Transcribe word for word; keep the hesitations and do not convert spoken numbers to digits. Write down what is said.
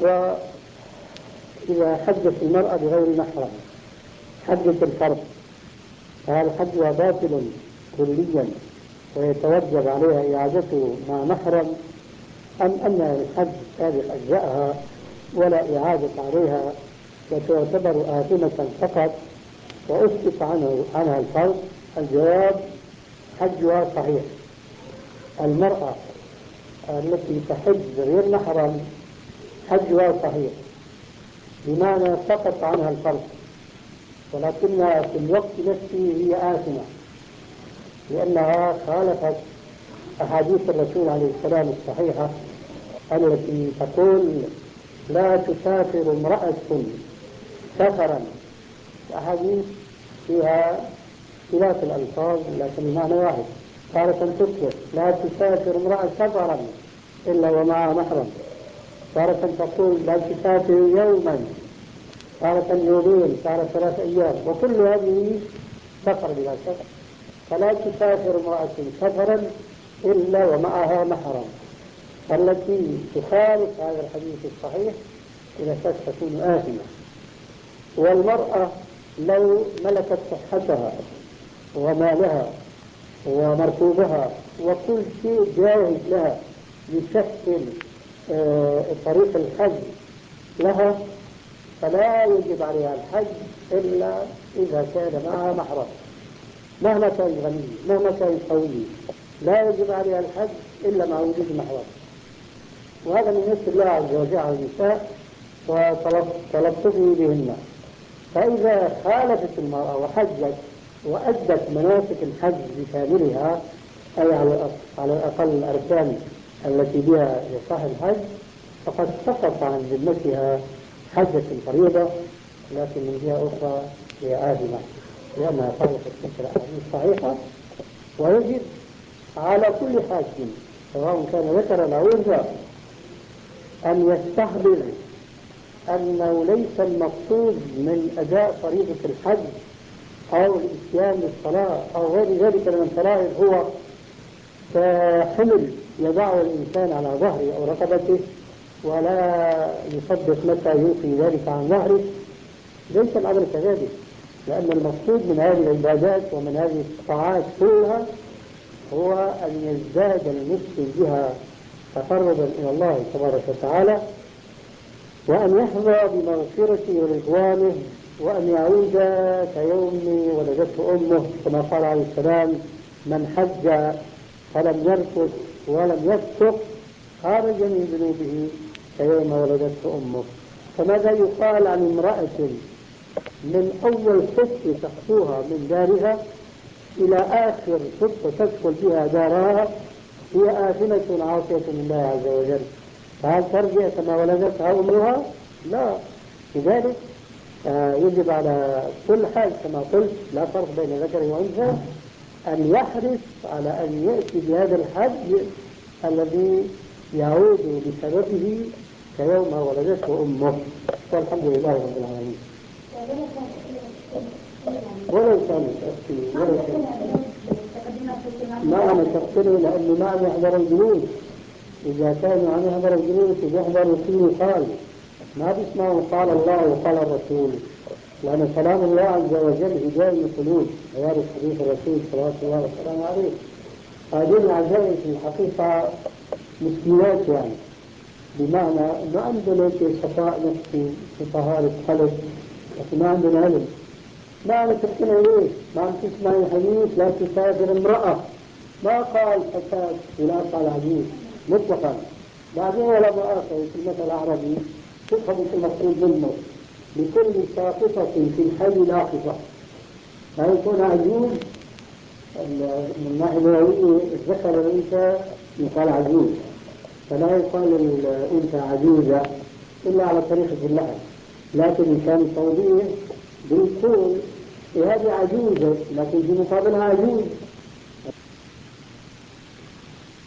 وإذا حجت المرأة بغير محرم حجت الفرد، فهل حجها باطل كليا ويتوجب عليها إعادته مع محرم، أم أن الحج سابق أجزائها ولا إعادة عليها وتعتبر آثمة فقط وأسقط عنه عنها الفرض؟ الجواب: حجها صحيح. المرأة التي تحج بغير محرم حجها صحيح، بمعنى سقط عنها الفرض، ولكنها في الوقت نفسه هي آثمة، لأنها خالفت أحاديث الرسول عليه السلام الصحيحة التي تقول: لا تسافر امرأة سفرا. الأحاديث فيها خلاف الألفاظ لكن المعنى واحد. تارة تطلق: لا تسافر امرأة سفرا إلا ومعها محرم. تارة تقول: لا تسافر يوما، تارة يومين، تارة ثلاث أيام، وكل هذه سفر بلا شك. فلا تسافر امرأة سفرا إلا ومعها محرم. التي تخالف هذا الحديث الصحيح إلى شك تكون آثمة. والمرأة لو ملكت صحتها ومالها ومركوبها وكل شيء جاهز لها يشكل آه طريق الحج لها، فلا يجب عليها الحج إلا إذا كان معها محرم. مهما كان غني مهما كان قوي لا يجب عليها الحج إلا مع وجود محرم. وهذا من نص الله عز وجل على النساء وتلطفه بهن. فإذا خالفت المرأة وحجت وأدت مناسك الحج بكاملها، أي على الأقل الأركان التي بها يصح الحج، فقد سقط عن ذمتها حجة الفريضة، لكن من جهة أخرى هي آثمة لأنها خالفت تلك الأحاديث الصحيحة. ويجب على كل حاج سواء كان ذكرا أو أنثى أن يستحضر أنه ليس المقصود من أداء فريضة الحج أو الإتيان بالصلاة أو غير ذلك من الفرائض هو كحمل يضعه الإنسان على ظهره أو رقبته ولا يصدق متى يلقي ذلك عن ظهره. ليس الأمر كذلك، لأن المقصود من هذه العبادات ومن هذه الطاعات كلها هو أن يزداد المسلم بها تقربا إلى الله تبارك وتعالى، وأن يحظى بمغفرته ورضوانه، وأن يعود كيوم ولدته أمه، كما قال عليه السلام: من حج فلم يرفث ولم يفسق خرج من ذنوبه كيوم ولدته أمه. فماذا يقال عن امرأة من أول خطوة تخطوها من دارها إلى آخر خطوة تدخل بها دارها هي آثمة عاصية لله عز وجل؟ فهل ترجع كما ولدتها أمها؟ لا. لذلك آه يجب على كل حال كما قلت لا فرق بين ذكر وأنثى أن يحرص على أن يأتي بهذا الحج الذي يعود بسببه كيوم ولدته أمه. والحمد لله رب العالمين. ولو كانت أختي ولو كانت ما أنا تقتله لأنه ما عم يحضر الجلوس. إذا كانوا عم يحضر الجلوس يحضروا فيه قال ما بيسمعوا قال الله وقال الرسول، لأن كلام الله عز وجل هداية القلوب ويعرف حديث الرسول صلى الله عليه وسلم عليه. هذه العزائم في الحقيقة مسكينات، يعني بمعنى ما عندنا صفاء نفسي في طهارة قلب، لكن ما عندنا علم. ما عم تحكينا ليه؟ ما عم تسمعي حديث لا تسافر امرأة، ما قال فتاة ولا قال عجيز مطلقا. بعدين ولا مؤاخذة في المثل العربي تفهم المقصود منه: لكل ساقطة في الحي لاقطة. ما يكون عجوز من الناحية اللغوية الذكر والأنثى يقال عجوز، فلا يقال الأنثى عجوزة إلا على طريقة اللحن. لكن إن كان توضيح بيقول هذه عجوزة لكن في مقابلها عجوز.